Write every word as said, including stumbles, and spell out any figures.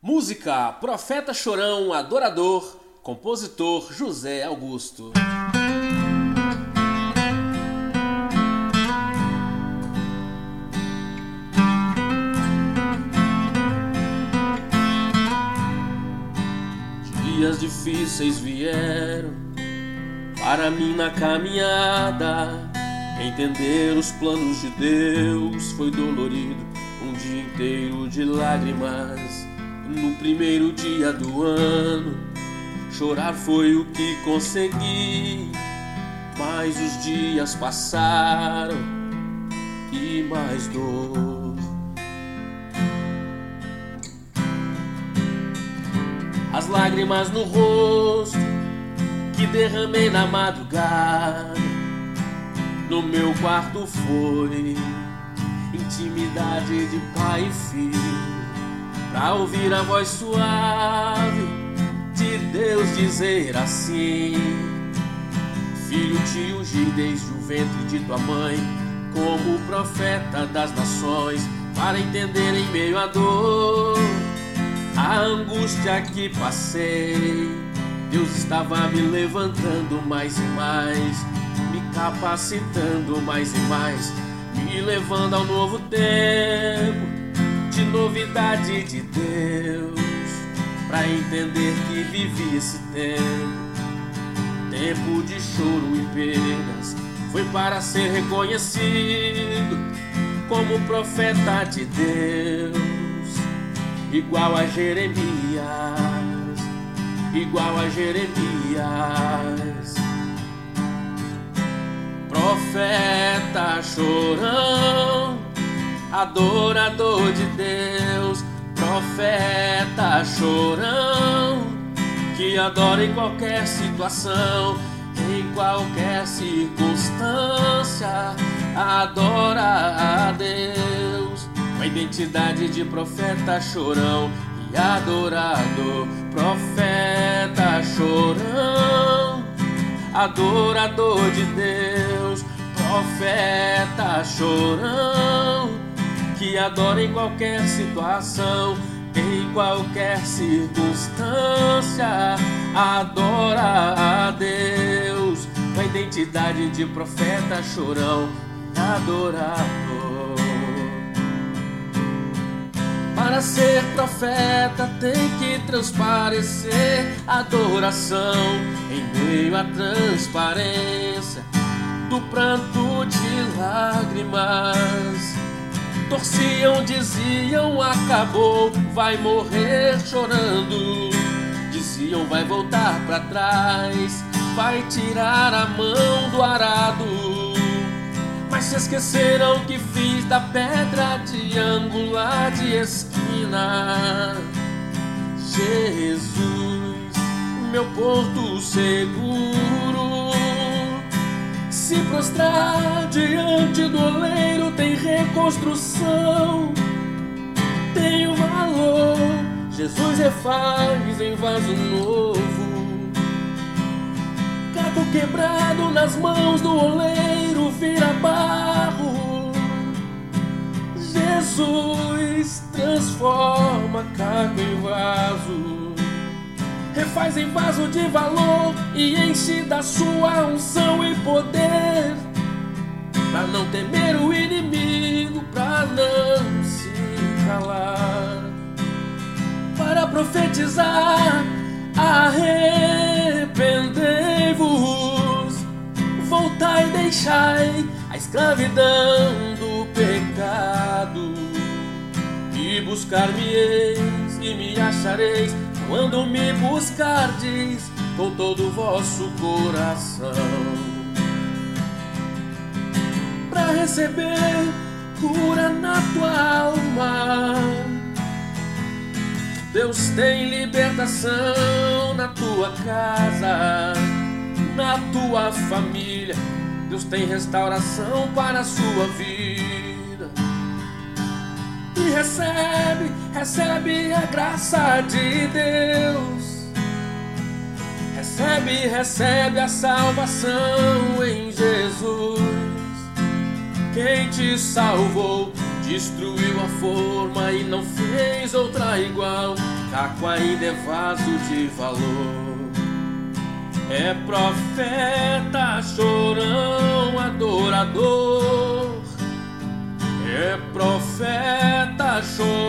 Música Profeta Chorão Adorador, compositor José Augusto. Dias difíceis vieram para mim na caminhada. Entender os planos de Deus foi dolorido, um dia inteiro de lágrimas. No primeiro dia do ano, chorar foi o que consegui. Mas os dias passaram e mais dor. As lágrimas no rosto que derramei na madrugada, no meu quarto foi intimidade de pai e filho, pra ouvir a voz suave de Deus dizer assim: filho, te ungi desde o ventre de tua mãe como profeta das nações, para entender em meio à dor a angústia que passei. Deus estava me levantando mais e mais, me capacitando mais e mais, me levando ao novo tempo de novidade de Deus, pra entender que vivi esse tempo, tempo de choro e perdas, foi para ser reconhecido como profeta de Deus, igual a Jeremias, igual a Jeremias. Profeta chorão, adorador de Deus, profeta chorão, que adora em qualquer situação, em qualquer circunstância, adora a Deus. Com a identidade de profeta chorão e adorador, profeta chorão, adorador de Deus, profeta chorão, que adora em qualquer situação, em qualquer circunstância, adora a Deus. Com a identidade de profeta chorão e adorador. Para ser profeta tem que transparecer adoração em meio à transparência do pranto de lágrimas. Torciam, diziam, acabou, vai morrer chorando. Diziam, vai voltar pra trás, vai tirar a mão do arado. Mas se esqueceram que fiz da pedra de ângulo de esquina Jesus, meu porto seguro. Se prostrar diante do oleiro tem reconstrução, tem o valor. Jesus refaz em vaso novo. Caco quebrado nas mãos do oleiro vira barro. Jesus transforma caco em vaso, refaz em vaso de valor e enche da sua unção e poder, pra não temer o inimigo, pra não se calar, para profetizar: arrependei-vos, voltai e deixai a escravidão do pecado, e buscar-me-eis e me achareis, quando me buscardes com todo o vosso coração. Pra receber cura na tua alma, Deus tem libertação na tua casa, na tua família. Deus tem restauração para a sua vida. E recebe, recebe a graça de Deus. Recebe, recebe a salvação em Jesus. Quem te salvou Destruiu a forma e não fez outra igual. Caco ainda é vaso de valor. É profeta, chorão, adorador. É profeta, chorão,